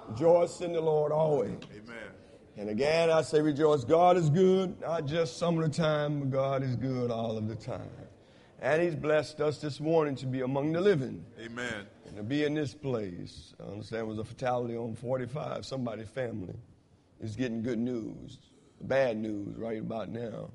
Rejoice in the Lord always. Amen. And again, I say rejoice. God is good, not just some of the time, but God is good all of the time. And he's blessed us this morning to be among the living. Amen. And to be in this place. I understand there was a fatality on 45. Somebody's family is getting good news, bad news right about now.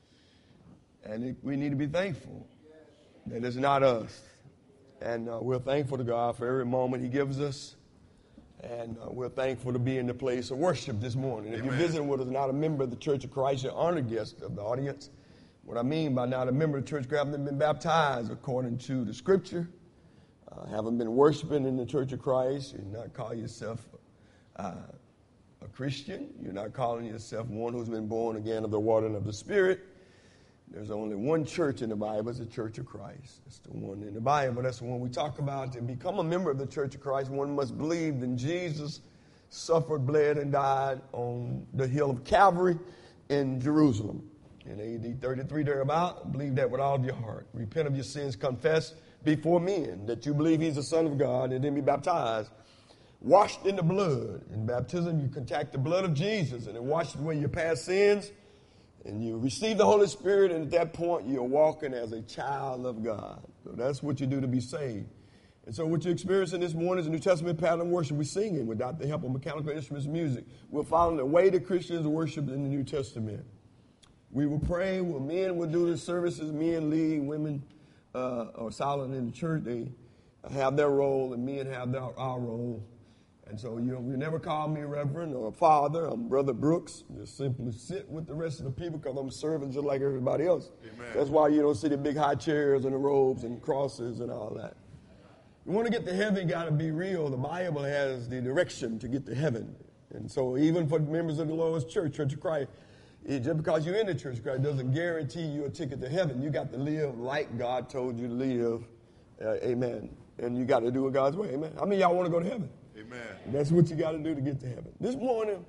And we need to be thankful that it's not us. And we're thankful to God for every moment he gives us. And we're thankful to be in the place of worship this morning. If you're visiting with us, not a member of the Church of Christ, you're honored guest of the audience. What I mean by not a member of the Church of Christ, haven't been baptized according to the Scripture, haven't been worshiping in the Church of Christ, you're not calling yourself a Christian, you're not calling yourself one who's been born again of the water and of the Spirit. There's only one church in the Bible, it's the Church of Christ. It's the one in the Bible. That's the one we talk about. To become a member of the Church of Christ, one must believe that Jesus suffered, bled, and died on the hill of Calvary in Jerusalem. In AD 33 thereabout, believe that with all of your heart. Repent of your sins, confess before men that you believe he's the Son of God, and then be baptized. Washed in the blood. In baptism, you contact the blood of Jesus, and it washes away your past sins. And you receive the Holy Spirit, and at that point, you're walking as a child of God. So that's what you do to be saved. And so what you're experiencing this morning is a New Testament pattern of worship. We're singing without the help of mechanical instruments, music. We're following the way the Christians worship in the New Testament. We will pray. Men will do the services. Men lead. Women are silent in the church. They have their role, and men have our role. And so you never call me reverend or father. I'm Brother Brooks. Just simply sit with the rest of the people because I'm serving just like everybody else. Amen. That's why you don't see the big high chairs and the robes and crosses and all that. You want to get to heaven, you got to be real. The Bible has the direction to get to heaven. And so even for members of the Lord's Church, Church of Christ, just because you're in the Church of Christ doesn't guarantee you a ticket to heaven. You got to live like God told you to live. Amen. And you got to do it God's way. Amen. How many of y'all want to go to heaven? Amen. That's what you got to do to get to heaven. This morning,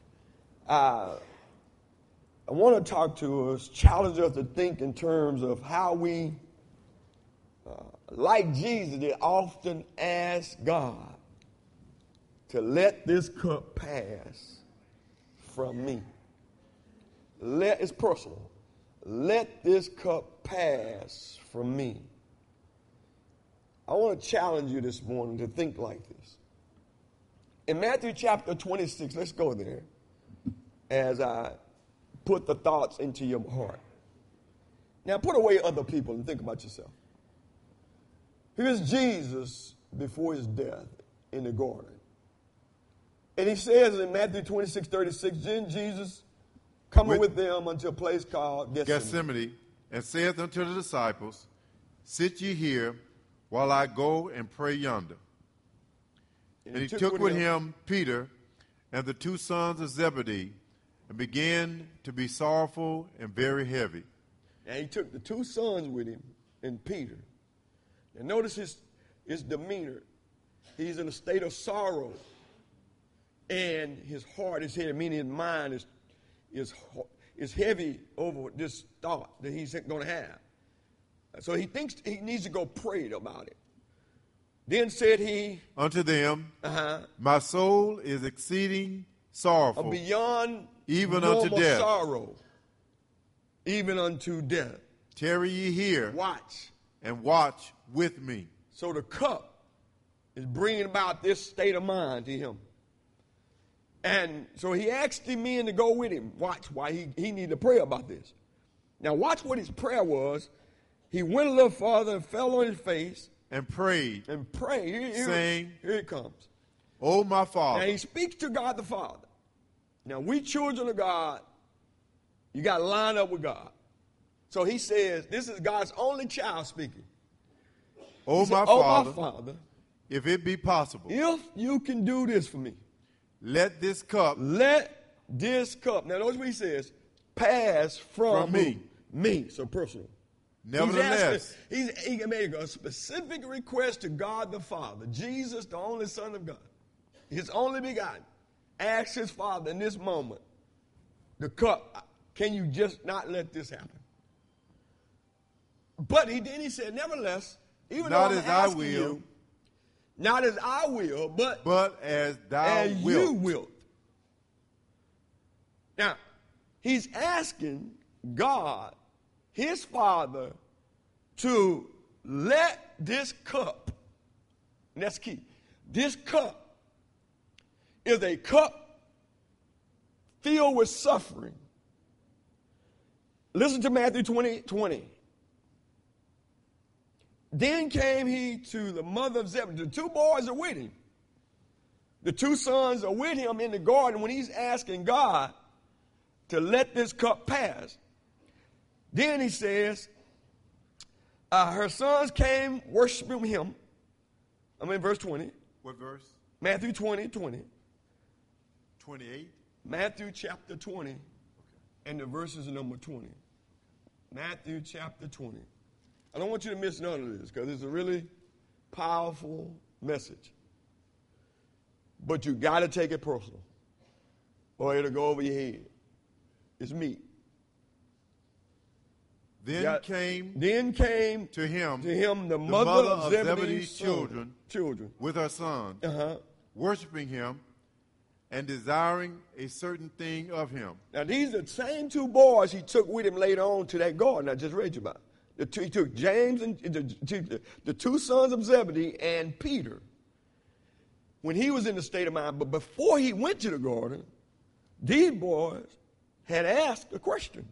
I want to talk to us, challenge us to think in terms of how we, like Jesus, did often ask God to let this cup pass from me. It's personal. Let this cup pass from me. I want to challenge you this morning to think like this. In Matthew chapter 26, let's go there as I put the thoughts into your heart. Now put away other people and think about yourself. Here's Jesus before his death in the garden. And he says in Matthew 26:36, then Jesus coming with them unto a place called Gethsemane, and saith unto the disciples, sit ye here while I go and pray yonder. And he took with him Peter and the two sons of Zebedee, and began to be sorrowful and very heavy. And he took the two sons with him and Peter. And notice his demeanor. He's in a state of sorrow. And his heart is heavy, meaning his mind is heavy over this thought that he's going to have. So he thinks he needs to go pray about it. Then said he unto them, my soul is exceeding sorrowful, beyond even unto death. Sorrow, even unto death. Tarry ye here, watch, and watch with me. So the cup is bringing about this state of mind to him. And so he asked the men to go with him. Watch why he needed to pray about this. Now watch what his prayer was. He went a little farther and fell on his face. And prayed. And prayed. Saying, here it comes. Oh, my Father. Now he speaks to God the Father. Now we children of God, you got to line up with God. So he says, this is God's only child speaking. Oh, my Father, if it be possible. If you can do this for me. Let this cup. Now notice what he says. Pass from me. Me, so personal. Nevertheless, he made a specific request to God the Father, Jesus, the only Son of God, his only begotten, asked his Father in this moment, the cup, can you just not let this happen? But he said, nevertheless, even not though I'm as I asking will, you, Not as I will, but as thou as wilt. you wilt. Now, he's asking God, his Father, to let this cup, and that's key, this cup is a cup filled with suffering. Listen to Matthew 20:20. Then came he to the mother of Zebedee. The two boys are with him. The two sons are with him in the garden when he's asking God to let this cup pass. Then he says, her sons came worshiping him. I'm in verse 20. What verse? Matthew 20:20. 28? Matthew chapter 20, and the verses number 20. Matthew chapter 20. I don't want you to miss none of this because it's a really powerful message. But you got to take it personal or it'll go over your head. It's meat. Then came to him the mother mother of of Zebedee's children with her sons, worshiping him and desiring a certain thing of him. Now, these are the same two boys he took with him later on to that garden I just read you about. He took James and the two sons of Zebedee and Peter when he was in the state of mind. But before he went to the garden, these boys had asked a question.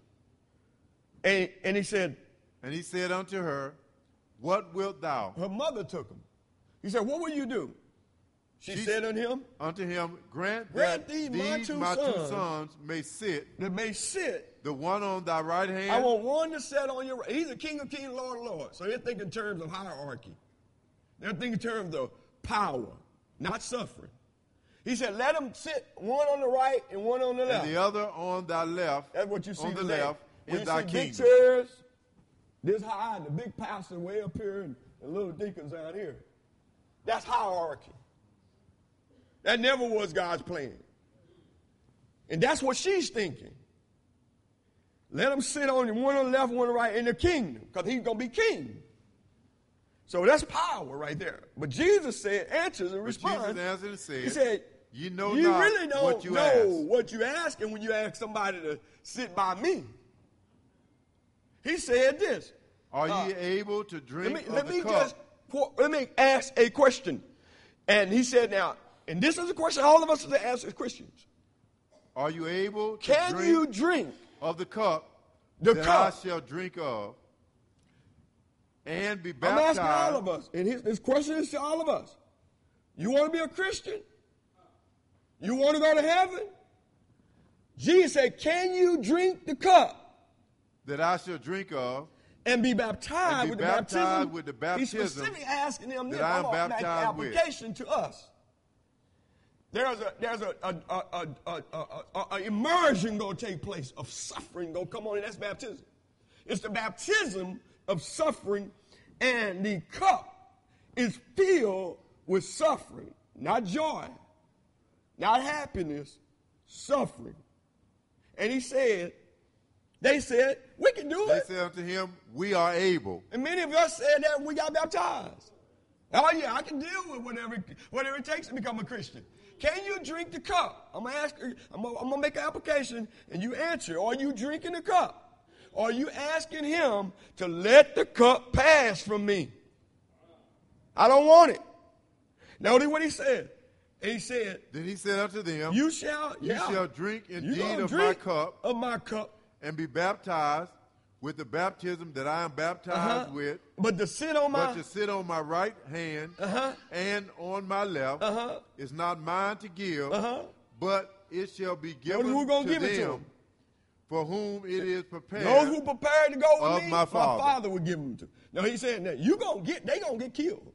And he said unto her, what wilt thou? Her mother took him. He said, what will you do? She said unto him, grant that these my two sons may sit. That may sit. The one on thy right hand. I want one to sit on your right. He's the King of Kings, Lord of Lords. So they're thinking in terms of hierarchy. They're thinking in terms of power, not suffering. He said, let them sit one on the right and one on the left. And the other on thy left. That's what you see on the today. left when in thy big kingdom. chairs this high and the big pastor way up here and the little deacons down here. That's hierarchy. That never was God's plan. And that's what she's thinking. Let him sit on one on the left, one on the right in the kingdom, because he's going to be king. So that's power right there. But Jesus said, answers and responds. Jesus answered and said, he said, you know you not really don't what you know ask. what you ask and when you ask somebody to sit by me. He said this. Are ye able to drink of the cup? Let me ask a question. And he said, now, and this is a question all of us have to ask as Christians. Are you able to Can you drink of the cup the that cup I shall drink of and be baptized? I'm asking all of us, and this question is to all of us. You want to be a Christian? You want to go to heaven? Jesus said, can you drink the cup that I shall drink of and be baptized with the baptism? He's specifically asking them this. I'm going to make an application to us. There's a immersion going to take place of suffering going to come on, and that's baptism. It's the baptism of suffering, and the cup is filled with suffering, not joy, not happiness, suffering. And he said, they said, we can do it. They said unto him, we are able. And many of us said that when we got baptized. Oh yeah, I can deal with whatever it takes to become a Christian. Can you drink the cup? I'm gonna make an application and you answer. Are you drinking the cup? Are you asking him to let the cup pass from me? I don't want it. Notice what he said. He said, then he said unto them, you shall drink indeed of my cup, and be baptized with the baptism that I am baptized with. But to sit on my right hand and on my left is not mine to give, but it shall be given to them for whom it is prepared. Those who prepared to go with me, my Father will give them to. Now he's saying that they gonna get killed.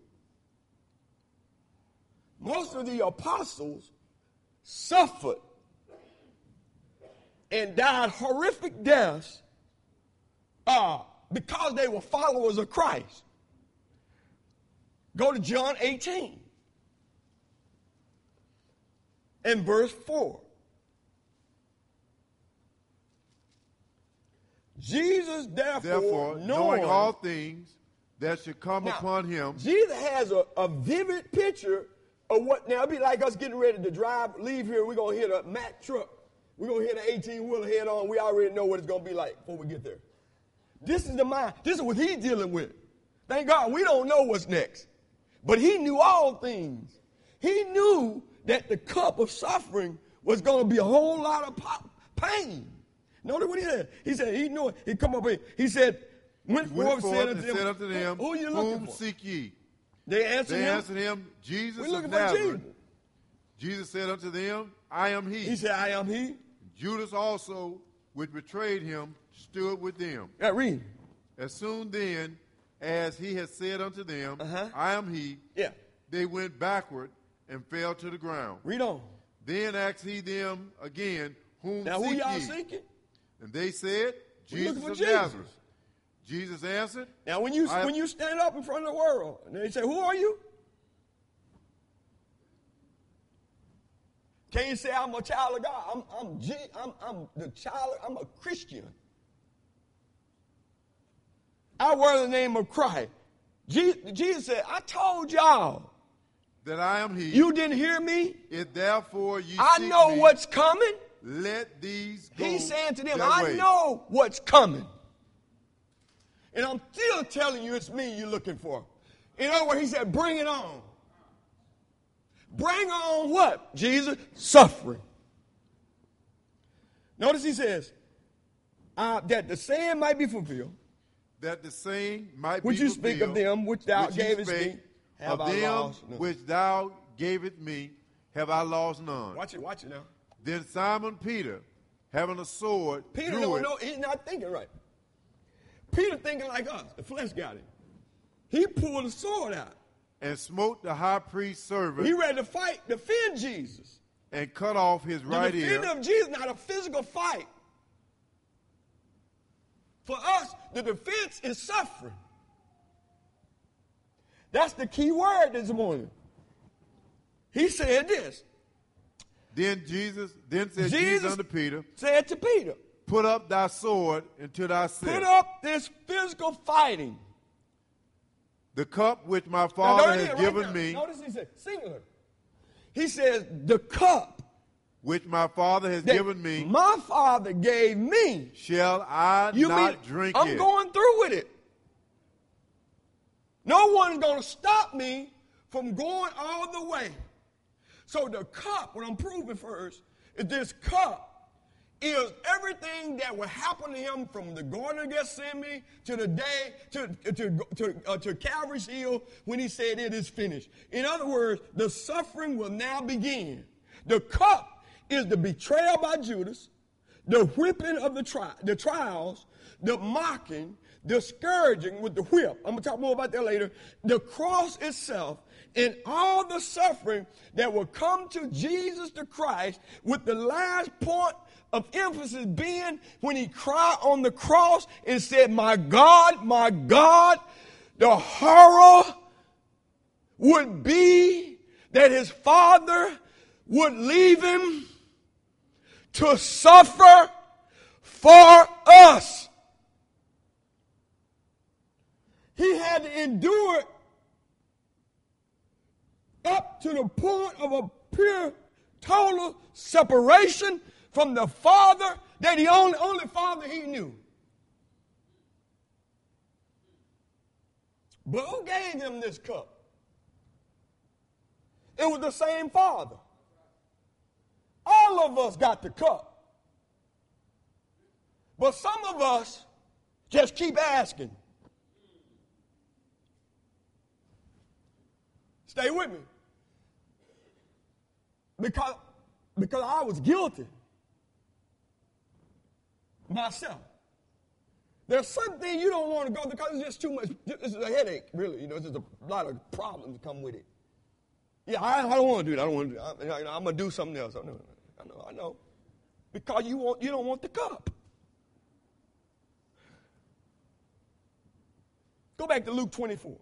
Most of the apostles suffered and died horrific deaths because they were followers of Christ. Go to John 18 and verse 4. Jesus, therefore knowing all things, that should come upon him. Jesus has a vivid picture of what, now it'd be like us getting ready to leave here. We're going to hit a Mack truck. We're going to hit an 18-wheeler head on. We already know what it's going to be like before we get there. This is the mind. This is what he's dealing with. Thank God we don't know what's next. But he knew all things. He knew that the cup of suffering was going to be a whole lot of pain. Notice what he said. He said he knew it. He come up here. He said, went forth and said unto them, who are you looking for? Seek ye? They answered him, Jesus of Nazareth. Jesus said unto them, I am he. He said, I am he. Judas also, which betrayed him, stood with them. Read. As soon then as he had said unto them, I am he, they went backward and fell to the ground. Read on. Then asked he them again, whom now, seek who y'all ye? seeking? And they said, Jesus of Nazareth. Jesus answered, now when you stand up in front of the world, and they say, who are you? Can you say I'm a child of God? I'm the child. I'm a Christian. I wear the name of Christ. Jesus said, I told y'all that I am he. You didn't hear me? If therefore you I seek know me, what's coming. let these go. He's saying to them, that I way. know what's coming. And I'm still telling you it's me you're looking for. In other words, he said, bring it on. Bring on what? Jesus? Suffering. Notice he says, that the saying might be fulfilled. That the saying might which be you fulfilled. Speak of them which thou which gavest me, have of I them lost none. which thou gavest me, have I lost none. Watch it now. Then Simon Peter, having a sword, Peter drew don't it. know, he's not thinking right. Peter thinking like us. The flesh got him. He pulled the sword out. And smote the high priest's servant. He ready to fight, defend Jesus. And cut off his right the ear. defending of Jesus, not a physical fight. For us, the defense is suffering. That's the key word this morning. He said this. Then said Jesus unto Peter, said to Peter, put up thy sword into thy side. Put up this physical fighting. The cup which my Father has given me. Notice he said, singular. He says, the cup which my Father has given me. My Father gave me. Shall I not drink it? I'm going through with it. No one's going to stop me from going all the way. So the cup, what I'm proving first, is this cup is everything that will happen to him from the Garden of Gethsemane to the day to Calvary's Hill when he said it is finished. In other words, the suffering will now begin. The cup is the betrayal by Judas, the whipping of the trials, the mocking, the scourging with the whip. I'm going to talk more about that later. The cross itself and all the suffering that will come to Jesus the Christ, with the last point of emphasis being when he cried on the cross and said, my God, the horror would be that his Father would leave him to suffer for us. He had to endure it up to the point of a pure, total separation from the Father, that the only Father he knew. But who gave him this cup? It was the same Father. All of us got the cup. But some of us just keep asking. Stay with me. Because I was guilty myself. There's something you don't want to go because it's just too much. This is a headache, really. You know, there's a lot of problems that come with it. Yeah, I don't want to do that. I don't want to do that. I'm going to do something else. I know. Because you don't want the cup. Go back to Luke 24.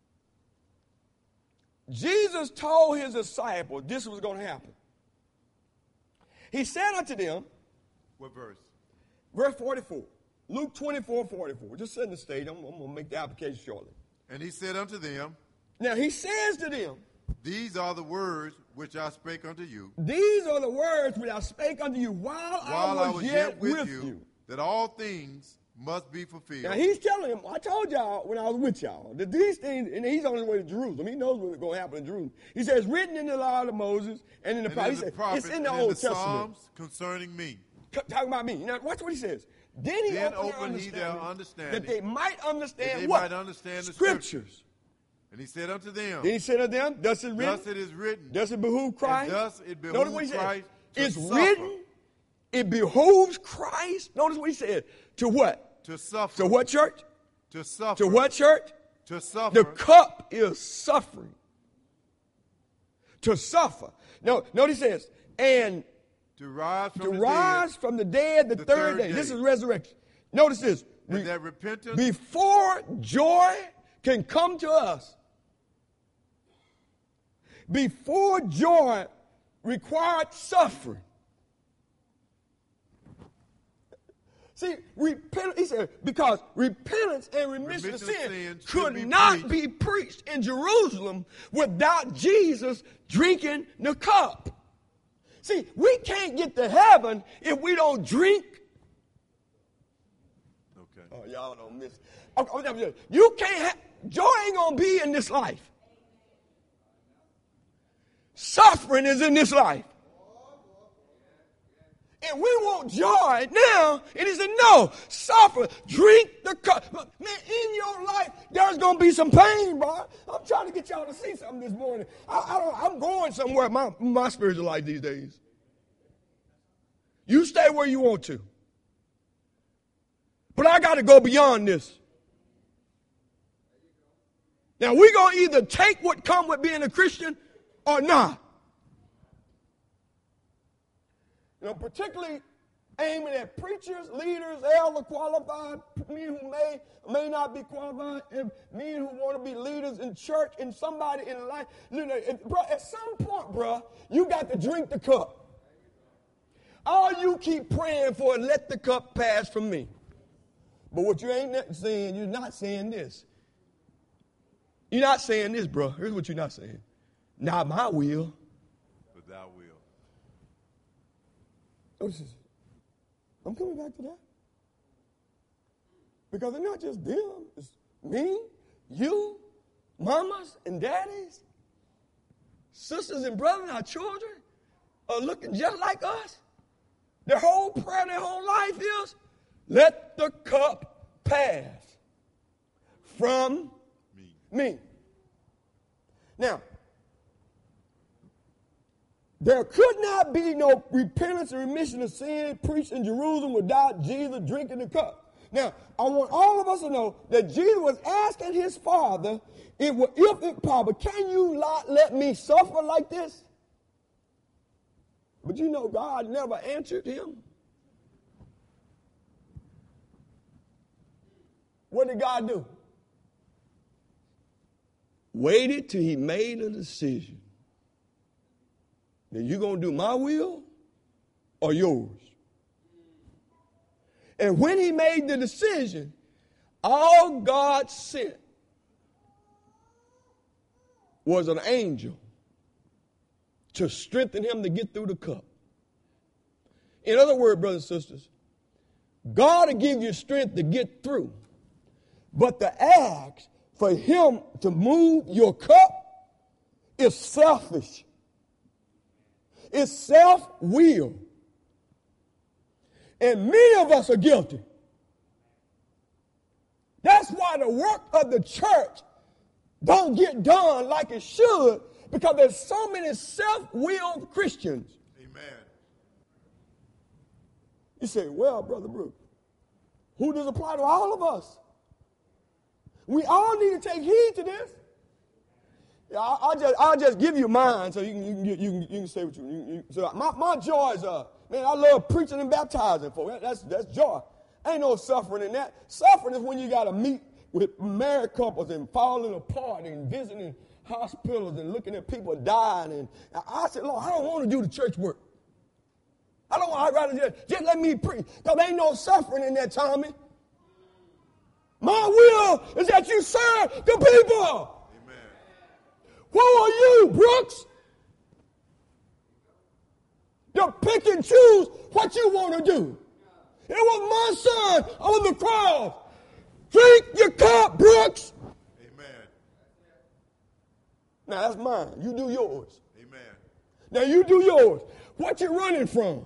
Jesus told his disciples this was going to happen. He said unto them. What verse? Verse 44. Luke 24:44. Just setting the stage. I'm going to make the application shortly. And he said unto them, now he says to them, these are the words which I spake unto you. these are the words which I spake unto you while I was yet with you. That all things must be fulfilled. Now he's telling them, I told y'all when I was with y'all that these things, and he's on his way to Jerusalem. He knows what's going to happen in Jerusalem. He says, written in the law of Moses and in the prophets. It's in the Old Testament. Psalms concerning me. Talking about me. Now watch what he says. Then he opened their understanding that they might understand what? The Scriptures. And he said unto them, then he said unto them, thus it is written. Does it behoove Christ? And thus it behooves Christ. It's written. It behooves Christ. Notice what he said. To what? To suffer. To what church? To suffer. To what church? To suffer. The cup is suffering. To suffer. No, notice he says, and to rise from the dead the third day. This is resurrection. Notice this. And that repentance. Before joy can come to us, before joy required suffering. See, he said, because repentance and remission of sin could not be preached in Jerusalem without Jesus drinking the cup. See, we can't get to heaven if we don't drink. Okay. Oh, y'all don't miss. Okay, you can't joy ain't going to be in this life. Suffering is in this life. And we want joy now. And he said, no, suffer, drink the cup. Man, in your life, there's going to be some pain, bro. I'm trying to get y'all to see something this morning. I'm going somewhere, my spiritual life these days. You stay where you want to. But I got to go beyond this. Now, we're going to either take what comes with being a Christian or not. You know, particularly aiming at preachers, leaders, elder qualified, men who may not be qualified, and men who want to be leaders in church and somebody in life. You know, bro, at some point, bro, you got to drink the cup. All you keep praying for is let the cup pass from me. But what you ain't saying, you're not saying this. You're not saying this, bro. Here's what you're not saying. Not my will. But thy will. I'm coming back to that. Because it's not just them. It's me, you, mamas and daddies, sisters and brothers, our children are looking just like us. Their whole prayer, their whole life is, let the cup pass from me. Now, there could not be no repentance and remission of sin preached in Jerusalem without Jesus drinking the cup. Now, I want all of us to know that Jesus was asking his Father, if it's possible, can you not let me suffer like this? But you know God never answered him. What did God do? Waited till he made a decision. Now, you going to do my will or yours? And when he made the decision, all God sent was an angel to strengthen him to get through the cup. In other words, brothers and sisters, God will give you strength to get through. But the ask for him to move your cup is selfish. It's self-will. And many of us are guilty. That's why the work of the church don't get done like it should, because there's so many self-willed Christians. Amen. You say, well, Brother Brooks, who does it apply to? All of us. We all need to take heed to this. I'll just give you mine so you can say what you so my joy is man, I love preaching and baptizing folks. That's joy. Ain't no suffering in that. Suffering is when you got to meet with married couples and falling apart and visiting hospitals and looking at people dying. And I said, Lord, I don't want to do the church work. I'd rather just let me preach. Because there ain't no suffering in that, Tommy. My will is that you serve the people. Amen. Who are you, Brooks? To pick and choose what you want to do. It was my son on the cross. Drink your cup, Brooks. Amen. Now that's mine. You do yours. Amen. Now you do yours. What you running from?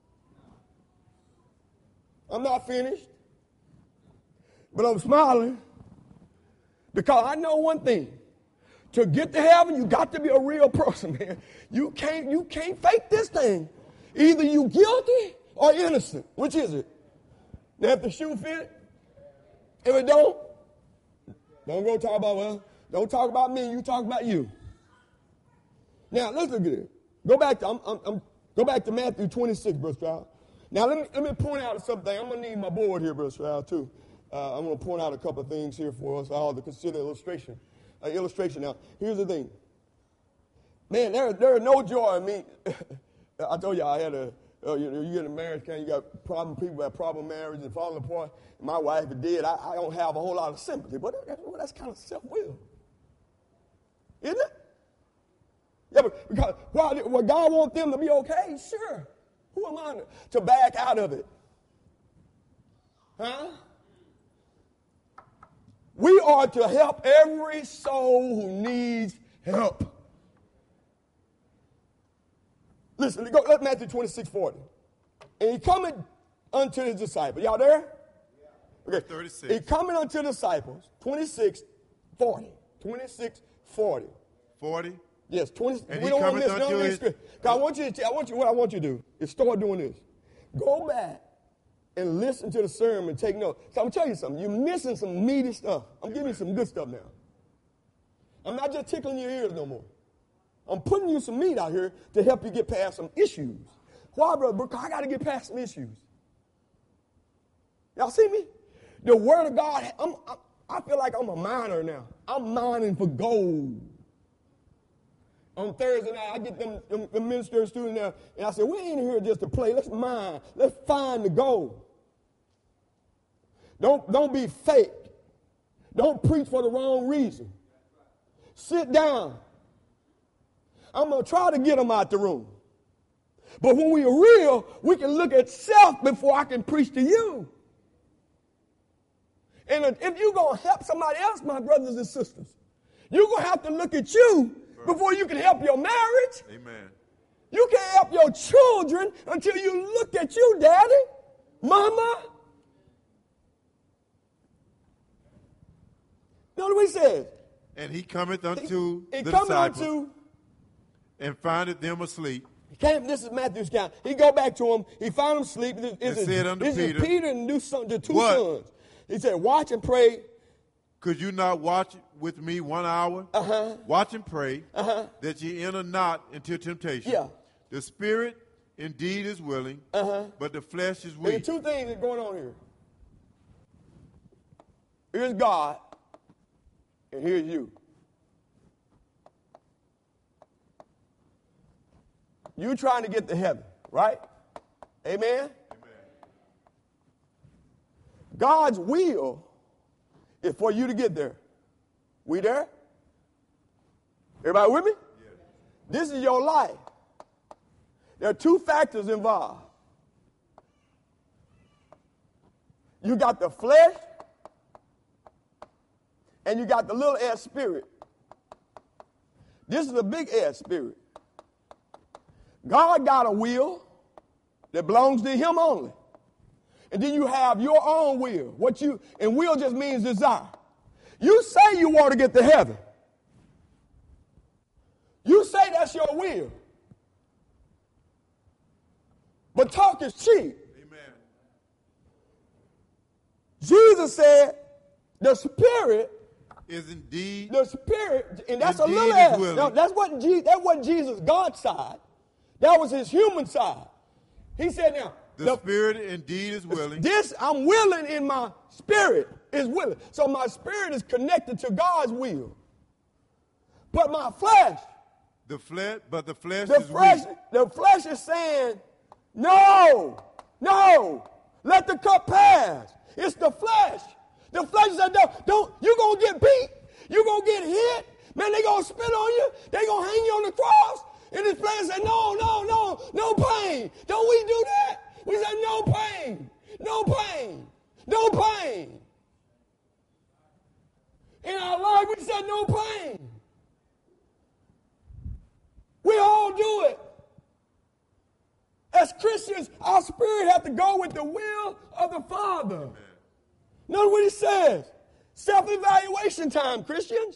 I'm not finished. But I'm smiling because I know one thing. To get to heaven, you got to be a real person, man. You can't fake this thing. Either you guilty or innocent. Which is it? Now, if the shoe fit, if it don't go talk about, well, don't talk about me, you talk about you. Now, let's look at it. Go back to Matthew 26, Brother Stroud. Now, let me point out something. I'm going to need my board here, Brother Stroud, too. I'm going to point out a couple of things here for us all to consider illustration. Now, here's the thing. Man, there are no joy in me. I told you I had you get a marriage, you got people have problem marriage and falling apart. My wife did. I don't have a whole lot of sympathy, but that's kind of self-will. Isn't it? Yeah, but because what God wants them to be okay, sure. Who am I to back out of it? Huh? We are to help every soul who needs help. Listen, let Matthew 26:40. And he cometh unto his disciples. Y'all there? Okay. 36. He cometh unto the disciples. 26:40. 26:40. 40. Yes, 20. And we he don't want to cometh unto miss his. what I want you to do is start doing this. Go back and listen to the sermon and take notes. So I'm going to tell you something. You're missing some meaty stuff. I'm giving you some good stuff now. I'm not just tickling your ears no more. I'm putting you some meat out here to help you get past some issues. Why, Brother Brooke? I got to get past some issues. Y'all see me? The Word of God, I feel like I'm a miner now. I'm mining for gold. On Thursday night, I get them minister students there, and I said, we ain't here just to play. Let's mine. Let's find the gold. Don't be fake. Don't preach for the wrong reason. Sit down. I'm going to try to get them out the room. But when we are real, we can look at self before I can preach to you. And if you're going to help somebody else, my brothers and sisters, you're going to have to look at you before you can help your marriage. Amen. You can't help your children until you look at you, Daddy, Mama. Notice what he says. And he cometh unto the cometh disciples unto, and findeth them asleep. This is Matthew's account. He go back to him. He found them asleep. This is Peter and the two sons. He said, watch and pray. Could you not watch with me 1 hour? Watch and pray that ye enter not into temptation. Yeah. The spirit indeed is willing, but the flesh is weak. There are two things that are going on here. Here's God, and here's you. You trying to get to heaven, right? Amen? Amen. God's will is for you to get there. We there? Everybody with me? Yeah. This is your life. There are two factors involved. You got the flesh and you got the little ass spirit. This is a big ass spirit. God got a will that belongs to him only. And then you have your own will. And will just means desire. You say you want to get to heaven. You say that's your will. But talk is cheap. Amen. Jesus said the spirit is indeed. The spirit, and that's a little ass. No, that wasn't Jesus' God side. That was his human side. He said now, the spirit indeed is willing. I'm willing in my spirit is willing. So my spirit is connected to God's will. But my flesh. The flesh is weak. The flesh is saying, no, let the cup pass. It's the flesh The flesh said, don't, you're going to get beat. You're going to get hit. Man, they going to spit on you. They going to hang you on the cross. And this flesh said, no pain. Don't we do that? We said, no pain. In our life, we said, no pain. We all do it. As Christians, our spirit has to go with the will of the Father. Amen. Notice what he says. Self-evaluation time, Christians.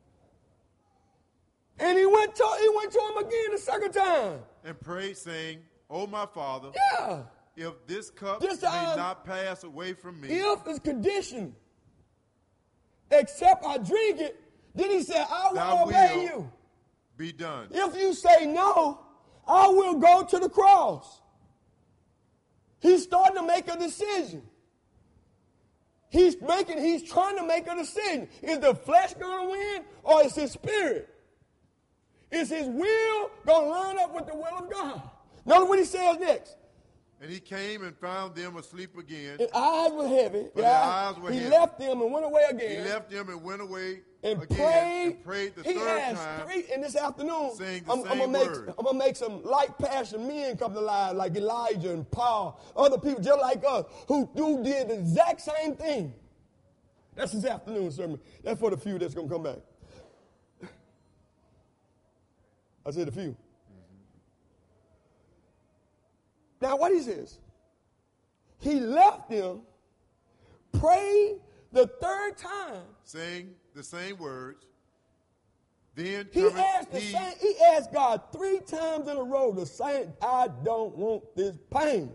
And he went to him again the second time. And prayed, saying, "O my Father, if this cup may not pass away from me." If is conditioned. Except I drink it. Then he said, I will obey you. Be done. If you say no, I will go to the cross. He's starting to make a decision. He's trying to make a decision. Is the flesh going to win or is his spirit? Is his will going to line up with the will of God? Notice what he says next. And he came and found them asleep again. His eyes were heavy. He left them and went away again. He left them and went away and again. Prayed the third time. And this afternoon, saying the same word. I'm going to make some light passion men come to life like Elijah and Paul. Other people just like us who did the exact same thing. That's this afternoon sermon. That's for the few that's going to come back. I said a few. Now, what he says, he left them, prayed the third time, saying the same words. Then he asked God 3 times in a row the same. I don't want this pain.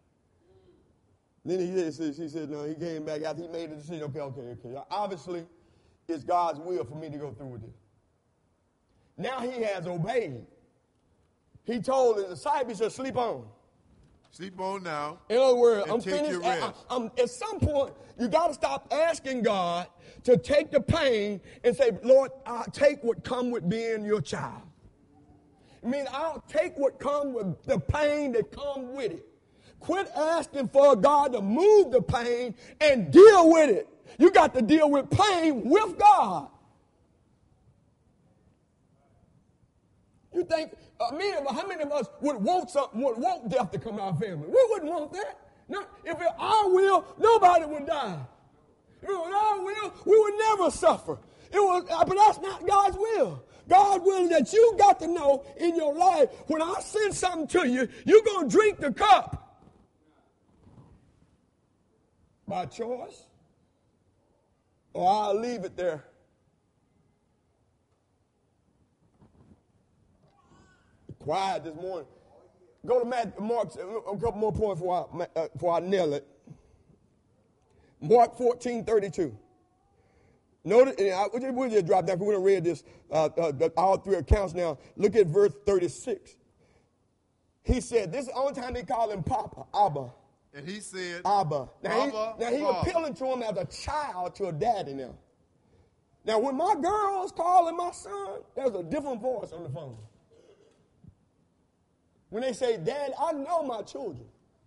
Then he said, no. He came back after he made the decision. Okay. Obviously, it's God's will for me to go through with this. Now he has obeyed. He told his disciples to sleep on. Sleep on now. In other words, I'm take finished. Your rest. At some point, you got to stop asking God to take the pain and say, Lord, I'll take what come with being your child. I mean, I'll take what come with the pain that come with it. Quit asking for God to move the pain and deal with it. You got to deal with pain with God. You think, how many of us would want death to come to our family? We wouldn't want that. No, if it our will, nobody would die. If it was our will, we would never suffer. But that's not God's will. God's will is that you got to know in your life, when I send something to you, you're going to drink the cup. By choice, or I'll leave it there. Quiet this morning. Go to Mark, a couple more points before I nail it. Mark 14:32. Notice, and we'll just drop down because we done read this, all 3 accounts now. Look at verse 36. He said, this is the only time he called him Papa, Abba. And he said, Abba. Now he's appealing to him as a child to a daddy now. Now, when my girl's calling my son, there's a different voice on the phone. When they say, Dad, I know my children.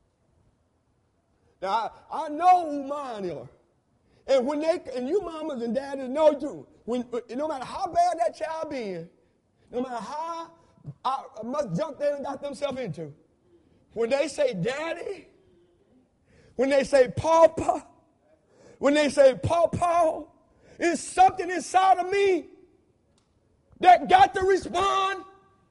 Now, I know who mine are. And you mamas and daddies know too. No matter how bad that child been, no matter how much junk they got themselves into, when they say daddy, when they say papa, when they say pawpaw, it's something inside of me that got to respond.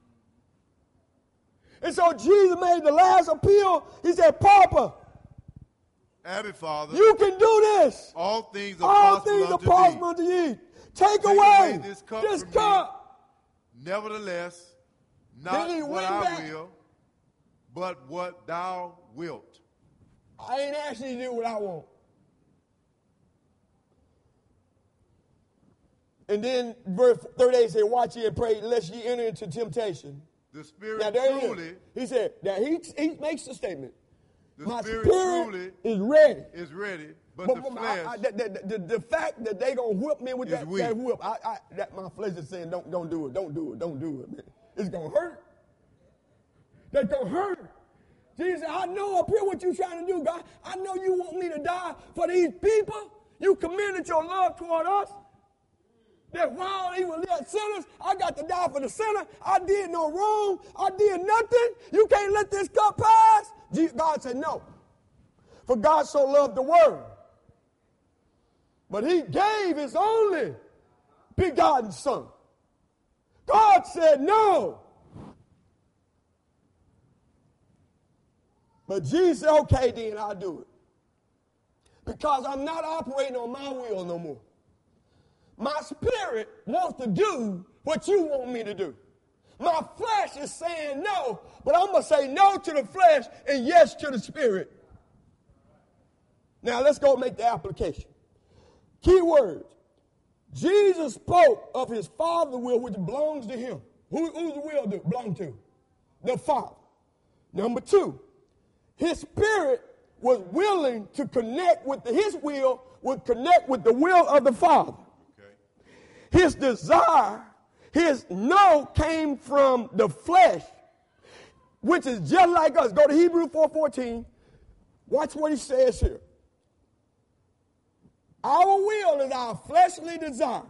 And so Jesus made the last appeal. He said, Papa, Abba, Father, you can do this. All things are possible unto you. Take away this cup. Nevertheless, not what I will, but what thou wilt. I ain't asking you to do what I want. And then verse 38 said, watch ye and pray, lest ye enter into temptation. The Spirit truly. He said, now he makes the statement. My spirit truly is ready. But the flesh. The fact that they going to whip me with that whip, my flesh is saying, don't do it, man. It's going to hurt. That's going to hurt. Jesus said, I know up here what you're trying to do, God. I know you want me to die for these people. You commended your love toward us. That while he was yet sinners, I got to die for the sinner. I did no wrong. I did nothing. You can't let this cup pass. God said no. For God so loved the world. But he gave his only begotten son. God said no. But Jesus said, okay, then I'll do it. Because I'm not operating on my will no more. My spirit wants to do what you want me to do. My flesh is saying no, but I'm going to say no to the flesh and yes to the spirit. Now let's go make the application. Key words. Jesus spoke of his Father's will, which belongs to him. Whose will belong to? The Father. Number two, his spirit was willing to connect with his will, would connect with the will of the Father. Okay. His desire, his no came from the flesh, which is just like us. Go to Hebrews 4:14. Watch what he says here. Our will is our fleshly desire.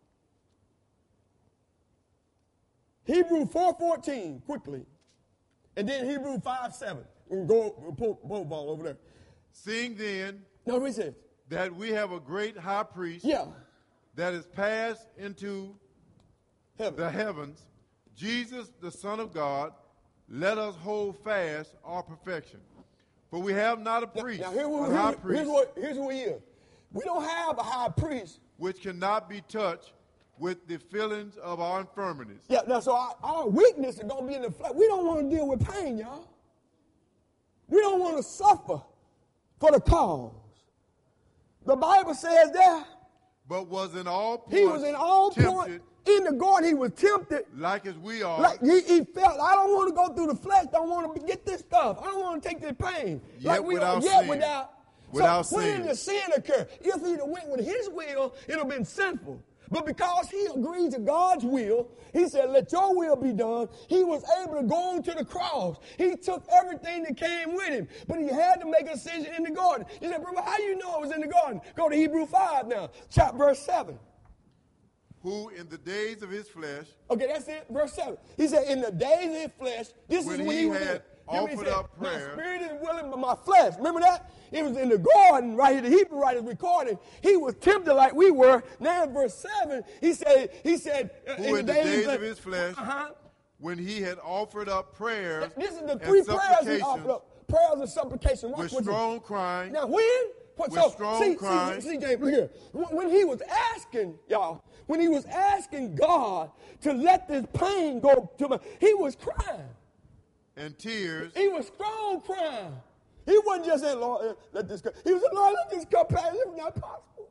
Hebrews 4:14, quickly. And then Hebrews 5:7. We can go pull ball over there. Seeing then no, what he says? That we have a great high priest that is passed into the heavens, Jesus, the Son of God, let us hold fast our perfection. For we have not a priest, here's what he is. We don't have a high priest which cannot be touched with the feelings of our infirmities. Yeah, now so our weakness is going to be in the flesh. We don't want to deal with pain, y'all. We don't want to suffer for the cause. The Bible says that. But was in all points he was in all points in the garden. He was tempted. Like as we are. Like he felt, I don't want to go through the flesh. I don't want to get this stuff. I don't want to take this pain. Yet like we without yet sin. without sin. When did the sin occur? If he'd have went with his will, it would have been sinful. But because he agreed to God's will, he said, let your will be done. He was able to go on to the cross. He took everything that came with him. But he had to make a decision in the garden. You said, brother, how do you know it was in the garden? Go to Hebrews 5 now, chapter verse 7. Who in the days of his flesh. Okay, that's it, verse 7. He said, in the days of his flesh, this is when he had offered up prayer. My spirit is willing, but my flesh. Remember that? It was in the garden, right here, the Hebrew writer is recording. He was tempted like we were. Now in verse 7, he said, who in the days of his flesh, when he had offered up prayers. This is the three prayers he offered up. Prayers and supplication. With strong crying. Now when? Crying. See, James, look here. When he was asking, y'all, when he was asking God to let this pain go to him, he was crying. And tears. He was strong crying. He wasn't just saying, Lord, let this cup. He was saying, Lord, let this cup pass. It's not possible.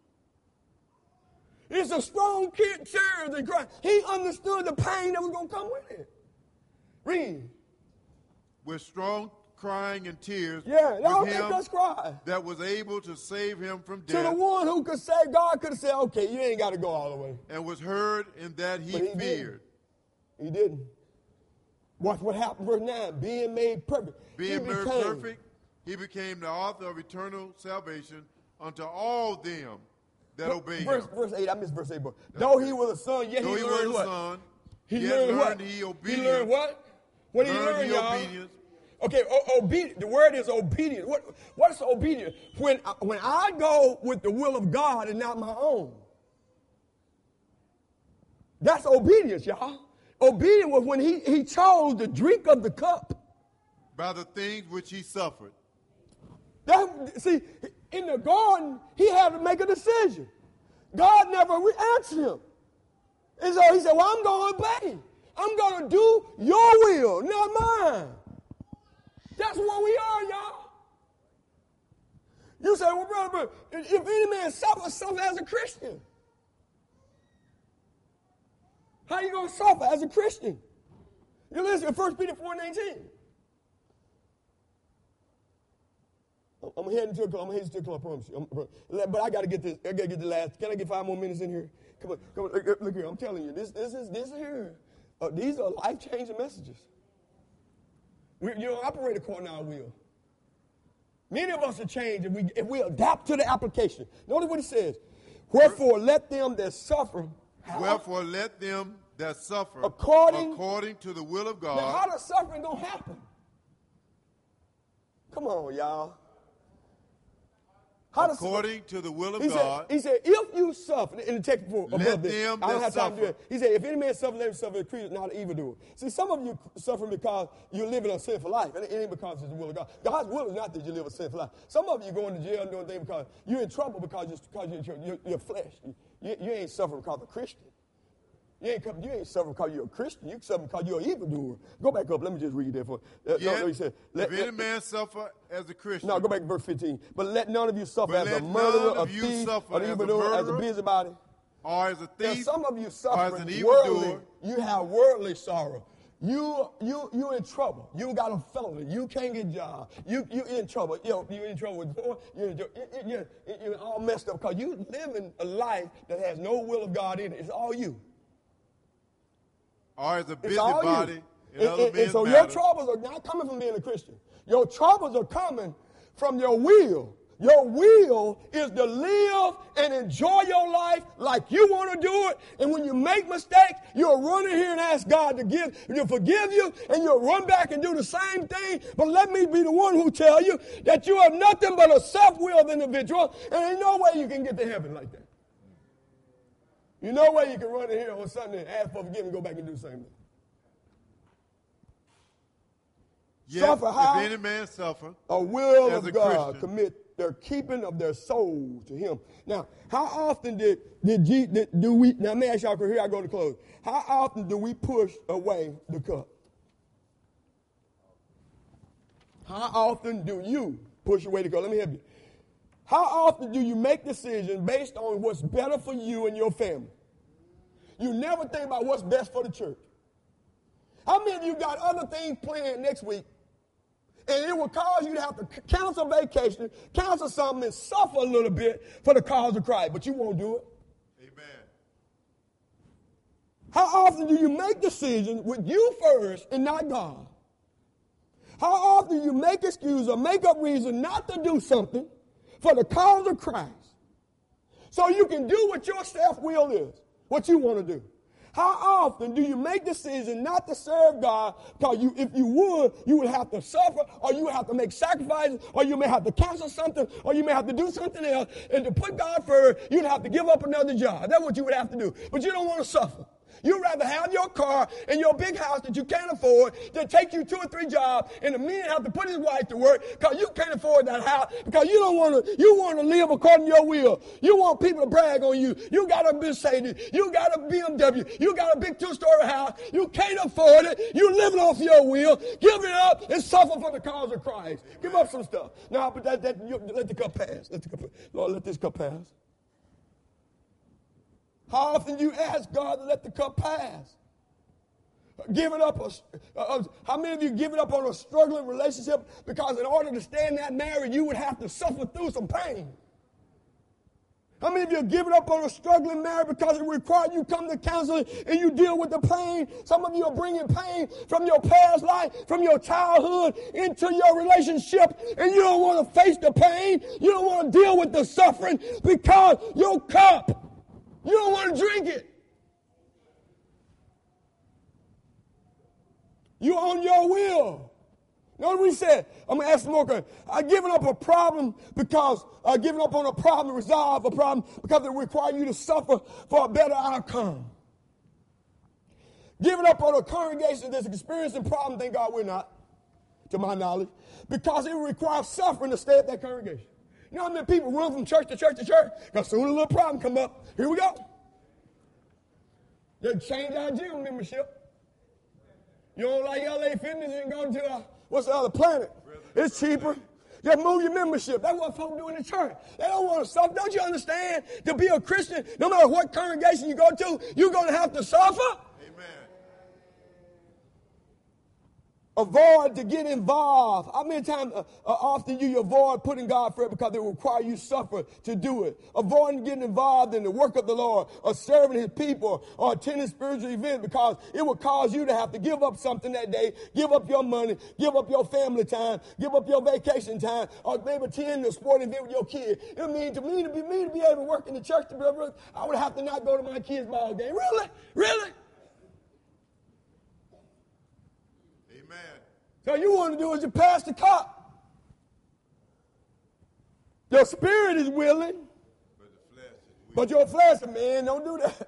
It's a strong kid, tears and crying. He understood the pain that was going to come with it. Read. With strong crying and tears. Yeah, y'all make us cry. That was able to save him from death. To the one who could save, God could have said, okay, you ain't got to go all the way. And was heard in that he feared. He didn't. Watch what happened, verse 9. Being made perfect. Being made perfect, he became the author of eternal salvation unto all them that obey him. Verse 8, I missed verse 8. Though he was a son, yet he learned what? He learned what? He learned what? What did he learn, y'all? Obedience. Okay, the word is obedience. What's obedience? When I go with the will of God and not my own. That's obedience, y'all. Obedience was when he chose to drink of the cup. By the things which he suffered. See, in the garden, he had to make a decision. God never answered him. And so he said, well, I'm going to obey. I'm going to do your will, not mine. That's where we are, y'all. You say, well, brother, if any man suffers as a Christian. How you going to suffer as a Christian? You listen to 1 Peter 4:19. I'm heading to a club, I promise you. But I got to get this. I got to get the last. Can I get 5 more minutes in here? Come on. Look here. I'm telling you, this is here. These are life-changing messages. You don't operate according to our will. Many of us will change if we adapt to the application. Notice what he says. Wherefore let them that suffer. Wherefore let them that suffer according to the will of God. Now how does suffering gonna happen? Come on, y'all. According to the will of God. He said, if you suffer, in the text before, above this, them I don't have time to do suffer. it. He said, if any man suffer, let him suffer as a creature, not an evildoer. See, some of you suffering because you're living a sinful life. And it ain't because it's the will of God. God's will is not that you live a sinful life. Some of you going to jail and doing things because you're in trouble because you're flesh. You ain't suffering because of Christian. You ain't suffering because you're a Christian. You suffering because you're an evildoer. Go back up. Let me just read that for you. He said, if any man suffer as a Christian. No, go back to verse 15. But let none of you suffer as a murderer, a thief, an evildoer, as a busybody. Or as a thief. Now, some of you suffering as an worldly. You have worldly sorrow. You in trouble. You got a felony. You can't get a job. You in trouble. You in trouble with poor. You're all messed up because you living a life that has no will of God in it. It's all you. Or as a busybody in other men's and so matters. your troubles are not coming from being a Christian. Your troubles are coming from your will. Your will is to live and enjoy your life like you want to do it. And when you make mistakes, you'll run in here and ask God to forgive you, and you'll run back and do the same thing. But let me be the one who tell you that you are nothing but a self-willed individual, and there's no way you can get to heaven like that. You know way you can run in here on Sunday and ask for forgiveness and go back and do the same thing. Yes, suffer how? If any man suffer a will as of God Christian, commit their keeping of their souls to him. Now, how often do we, now let me ask y'all, here I go to close. How often do we push away the cup? How often do you push away the cup? Let me help you. How often do you make decisions based on what's better for you and your family? You never think about what's best for the church. How many of you got other things planned next week, and it will cause you to have to cancel vacation, cancel something, and suffer a little bit for the cause of Christ, but you won't do it? Amen. How often do you make decisions with you first and not God? How often do you make excuses or make up reasons not to do something for the cause of Christ, so you can do what your self-will is, what you want to do? How often do you make decisions not to serve God because if you would have to suffer, or you would have to make sacrifices, or you may have to cancel something, or you may have to do something else, and to put God first, you'd have to give up another job. That's what you would have to do. But you don't want to suffer. You'd rather have your car and your big house that you can't afford than take you 2 or 3 jobs, and the man have to put his wife to work because you can't afford that house, because you want to live according to your will. You want people to brag on you. You got a Mercedes. You got a BMW. You got a big 2-story house. You can't afford it. You living off your will. Give it up and suffer for the cause of Christ. Give up some stuff. No, but let the cup pass. Lord, let this cup pass. How often do you ask God to let the cup pass? Giving up how many of you give it up on a struggling relationship because in order to stay in that marriage, you would have to suffer through some pain? How many of you give it up on a struggling marriage because it requires you come to counseling and you deal with the pain? Some of you are bringing pain from your past life, from your childhood into your relationship, and you don't want to face the pain. You don't want to deal with the suffering because your cup, you don't want to drink it. You're on your will. Notice what he said. I'm going to ask some more questions. I've given up a problem because giving up on a problem to resolve a problem because it requires you to suffer for a better outcome. Giving up on a congregation that's experiencing problems, thank God we're not, to my knowledge, because it requires suffering to stay at that congregation. You know how many people run from church to church to church? Because soon a little problem come up. Here we go. They change our gym membership. You don't like LA Fitness and go to what's the other Planet? It's cheaper. Just move your membership. That's what folks do in the church. They don't want to suffer. Don't you understand? To be a Christian, no matter what congregation you go to, you're going to have to suffer. Amen. Avoid to get involved. How many times often you avoid putting God first because it will require you suffer to do it? Avoiding getting involved in the work of the Lord or serving his people or attending spiritual events because it will cause you to have to give up something that day, give up your money, give up your family time, give up your vacation time, or maybe attend a sporting event with your kid. It means to me to be able to work in the church, I would have to not go to my kid's ball game. Really? Really? So you want to do is you pass the cup. Your spirit is willing, but your flesh, man, don't do that.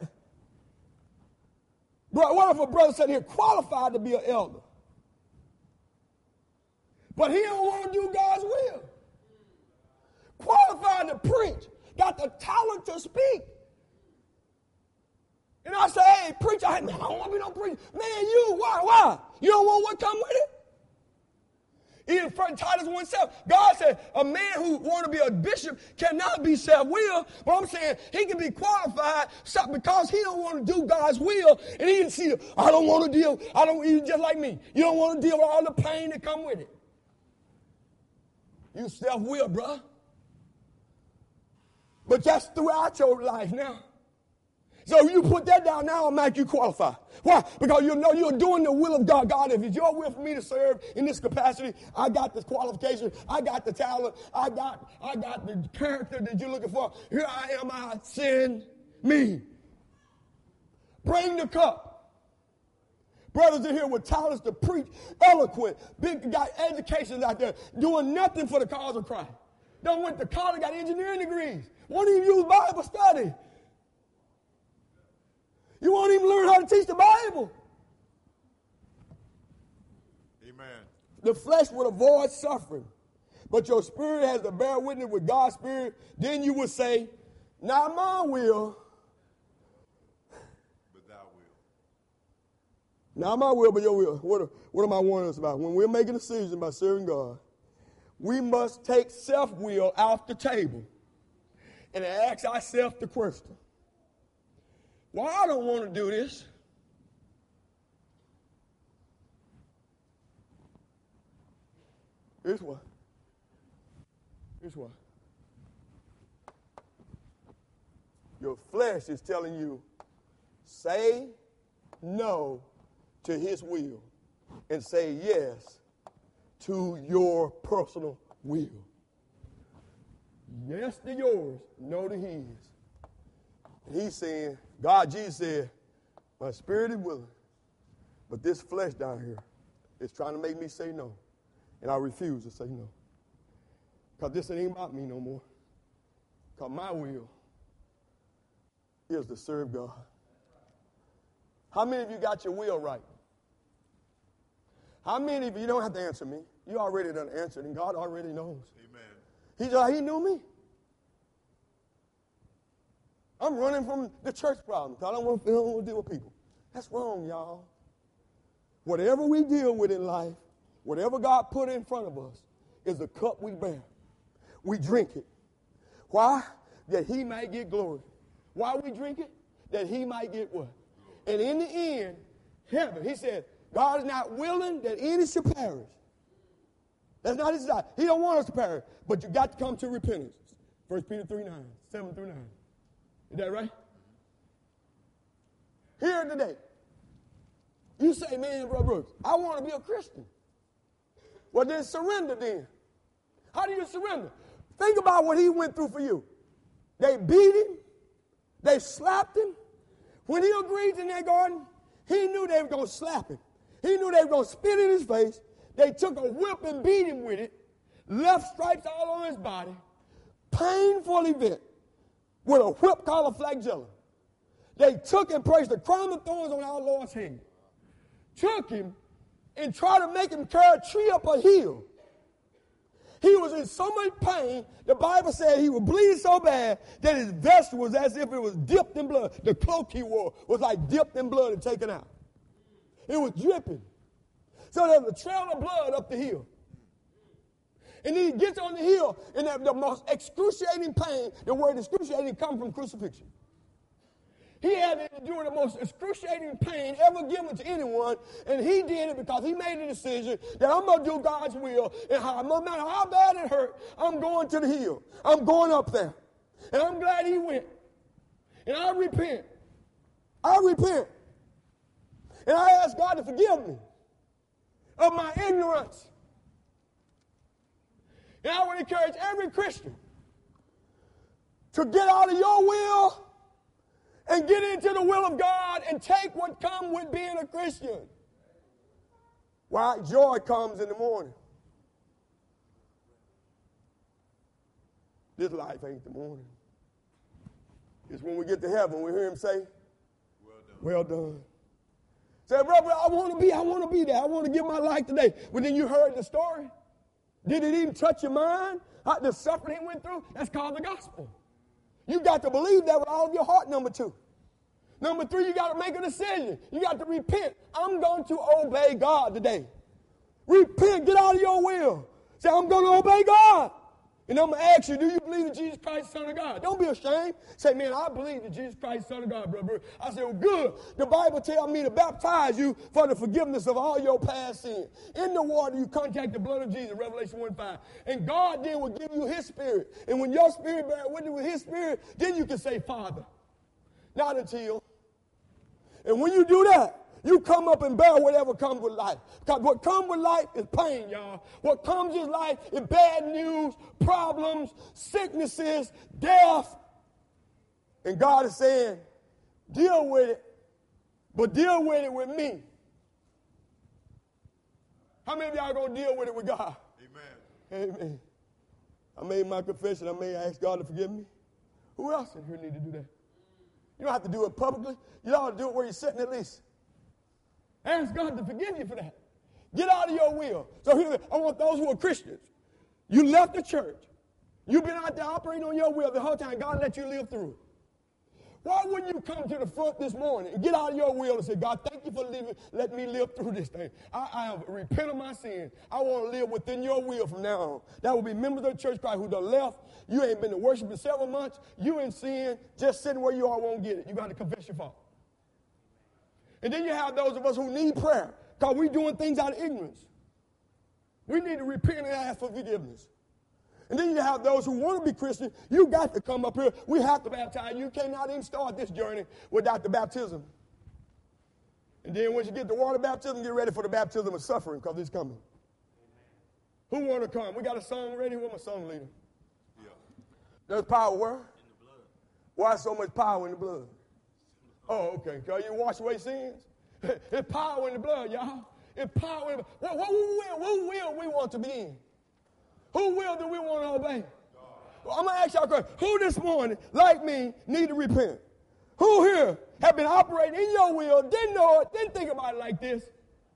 Bro, what if a brother said here qualified to be an elder, but he don't want to do God's will? Qualified to preach, got the talent to speak. And I say, hey, preacher, I don't want to be no preacher. Man, why? You don't want what come with it? In Titus 1:7, God said a man who want to be a bishop cannot be self-willed, but I'm saying he can be qualified because he don't want to do God's will, and he can see, I don't want to deal, you just like me. You don't want to deal with all the pain that come with it. You self-willed, bruh. But that's throughout your life now. So you put that down now, I'll make you qualify. Why? Because you know you're doing the will of God. God, if it's your will for me to serve in this capacity, I got this qualification, I got the talent, I got the character that you're looking for. Here I am, send me. Bring the cup. Brothers in here with talents to preach, eloquent, big got educations out there, doing nothing for the cause of Christ. Done went to college, got engineering degrees. Won't even use Bible study. You won't even learn how to teach the Bible. Amen. The flesh would avoid suffering, but your spirit has to bear witness with God's spirit. Then you would say, not my will, but thy will. Not my will, but your will. What am I warning us about? When we're making a decision about serving God, we must take self-will off the table and ask ourselves the question, well, I don't want to do this. Here's why. Your flesh is telling you, say no to his will and say yes to your personal will. Yes to yours, no to his. He's saying, Jesus said, my spirit is willing, but this flesh down here is trying to make me say no. And I refuse to say no. Because this ain't about me no more. Because my will is to serve God. How many of you got your will right? How many of you don't have to answer me. You already done answered, and God already knows. Amen. He knew me. I'm running from the church problem. I don't want to deal with people. That's wrong, y'all. Whatever we deal with in life, whatever God put in front of us, is the cup we bear. We drink it. Why? That he might get glory. Why we drink it? That he might get what? And in the end, heaven, he said, God is not willing that any should perish. That's not his desire. He don't want us to perish, but you got to come to repentance. 1 Peter 3:9, 7 through 9. Is that right? Here today, you say, man, Brother Brooks, I want to be a Christian. Well, then surrender then. How do you surrender? Think about what he went through for you. They beat him. They slapped him. When he agreed in that garden, he knew they were going to slap him. He knew they were going to spit in his face. They took a whip and beat him with it, left stripes all on his body, painful event, with a whip called a flagellum. They took and placed the crown of thorns on our Lord's head, took him and tried to make him carry a tree up a hill. He was in so much pain, the Bible said he was bleeding so bad that his vest was as if it was dipped in blood. The cloak he wore was like dipped in blood and taken out. It was dripping. So there was a trail of blood up the hill. And then he gets on the hill, and the most excruciating pain, the word excruciating comes from crucifixion. He had to endure the most excruciating pain ever given to anyone, and he did it because he made a decision that I'm going to do God's will, and no matter how bad it hurt, I'm going to the hill. I'm going up there. And I'm glad he went. And I repent. I repent. And I ask God to forgive me of my ignorance. And I would encourage every Christian to get out of your will and get into the will of God and take what comes with being a Christian. Why? Joy comes in the morning. This life ain't the morning. It's when we get to heaven, we hear him say, well done. Say, brother, I want to be there. I want to give my life today. Well, then you heard the story. Did it even touch your mind? The suffering he went through? That's called the gospel. You got to believe that with all of your heart, number 2. Number 3, you got to make a decision. You got to repent. I'm going to obey God today. Repent. Get out of your will. Say, I'm going to obey God. And I'm going to ask you, do you believe in Jesus Christ, Son of God? Don't be ashamed. Say, man, I believe in Jesus Christ, Son of God, brother. I said, well, good. The Bible tells me to baptize you for the forgiveness of all your past sins. In the water, you contact the blood of Jesus, Revelation 1:5. And God then will give you his spirit. And when your spirit bears witness with his spirit, then you can say, Father. Not until. And when you do that, you come up and bear whatever comes with life. Because what comes with life is pain, y'all. What comes with life is bad news, problems, sicknesses, death. And God is saying, deal with it, but deal with it with me. How many of y'all going to deal with it with God? Amen. Amen. I made my confession. I may ask God to forgive me. Who else in here need to do that? You don't have to do it publicly. You ought to do it where you're sitting at least. Ask God to forgive you for that. Get out of your will. So here, I want those who are Christians. You left the church. You've been out there operating on your will the whole time. God let you live through it. Why wouldn't you come to the front this morning and get out of your will and say, God, thank you for letting me live through this thing. I have repented of my sins. I want to live within your will from now on. That will be members of the church Christ who done left. You ain't been to worship in several months. You in sin, just sitting where you are won't get it. You got to confess your fault. And then you have those of us who need prayer because we're doing things out of ignorance. We need to repent and ask for forgiveness. And then you have those who want to be Christian. You got to come up here. We have to baptize you. You cannot even start this journey without the baptism. And then once you get the water baptism, get ready for the baptism of suffering because it's coming. Who want to come? We got a song ready. Where's my song leader? Yeah. There's power where? In the blood. Why so much power in the blood? Oh, okay. Because you wash away sins? It's power in the blood, y'all. It's power in the blood. What will we want to be in? Who will do we want to obey? Well, I'm going to ask y'all a question. Who this morning, like me, need to repent? Who here have been operating in your will, didn't know it, didn't think about it like this?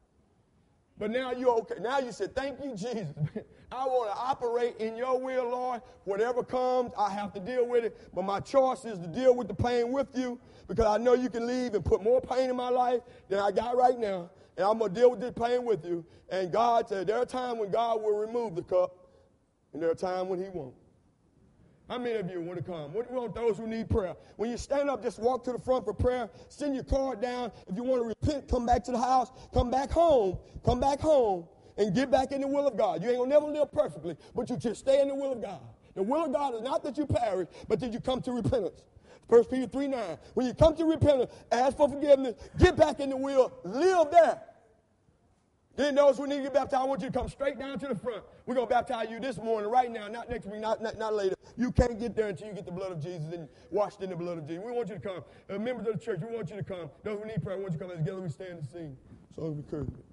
But now you're okay. Now you said, thank you, Jesus. I want to operate in your will, Lord. Whatever comes, I have to deal with it. But my choice is to deal with the pain with you because I know you can leave and put more pain in my life than I got right now. And I'm going to deal with this pain with you. And God said, there are times when God will remove the cup, and there are times when he won't. How many of you want to come? What do you want those who need prayer? When you stand up, just walk to the front for prayer. Send your card down. If you want to repent, come back to the house. Come back home. Come back home and get back in the will of God. You ain't going to never live perfectly, but you just stay in the will of God. The will of God is not that you perish, but that you come to repentance. 1 Peter 3:9. When you come to repentance, ask for forgiveness, get back in the will, live there. Then those who need to get baptized, I want you to come straight down to the front. We're going to baptize you this morning, right now, not next week, not later. You can't get there until you get the blood of Jesus and washed in the blood of Jesus. We want you to come. Members of the church, we want you to come. Those who need prayer, I want you to come. Together we stand and sing songs of encouragement.